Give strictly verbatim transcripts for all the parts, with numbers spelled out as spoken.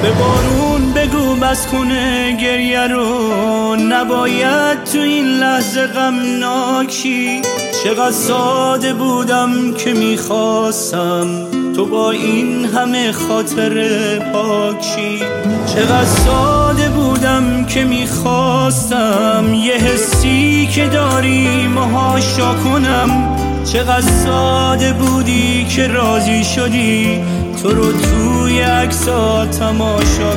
به بارون بگو بس کنه گریه رو، نباید تو این لحظه غمناکی. چقدر ساده بودم که میخواستم تو با این همه خاطر پاکی. چقدر ساده بودم که میخواستم یه حسی که داری مهاشا کنم. چقدر ساده بودی که راضی شدی تو رو توی عکس‌ها تماشا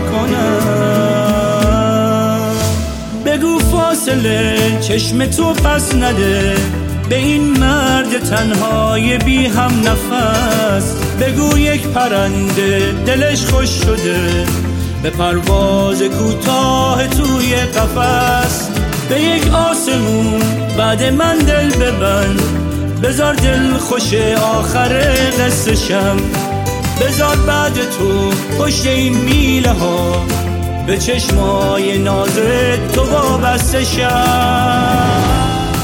کنم. بگو فاصله چشم تو پس نده به این مرد تنهای بی هم نفس. بگو یک پرنده دلش خوش شده به پرواز کوتاه توی قفس. به یک آسمون بعد من دل ببند، بذار دل خوش آخر قصه شم. بذار بعد تو پشت این میله ها به چشمای نازت تو وابسته شم.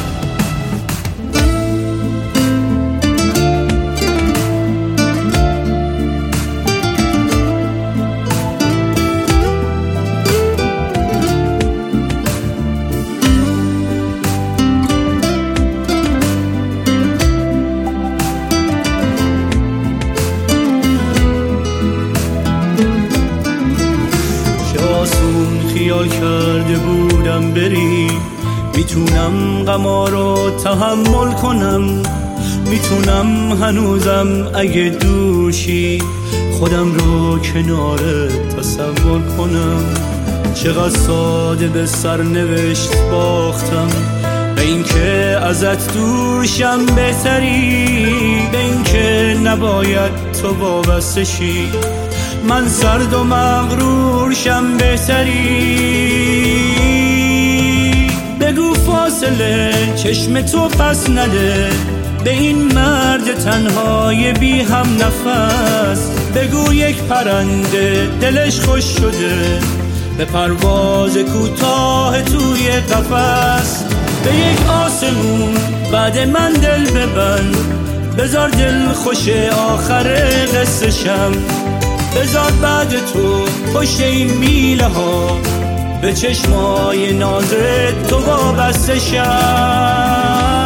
خیال کرده بودم بری، میتونم غما رو تحمل کنم. میتونم هنوزم اگه دوشی خودم رو کنارت تصور کنم. چقدر ساده به سرنوشت باختم، به این که ازت دورشم بهتری، به این که نباید تو وابسته شی. من سرد و مغرور شم بهتری. بگو فاصله چشم تو پس نده به این مرد تنهای بی هم نفس. بگو یک پرنده دلش خوش شده به پرواز کوتاه توی قفس. به یک آسمون بعد من دل ببند، بذار دل خوش آخر قصه شم. بذار بعد تو پشت این میله ها به چشمای نازت تو وابسته شم.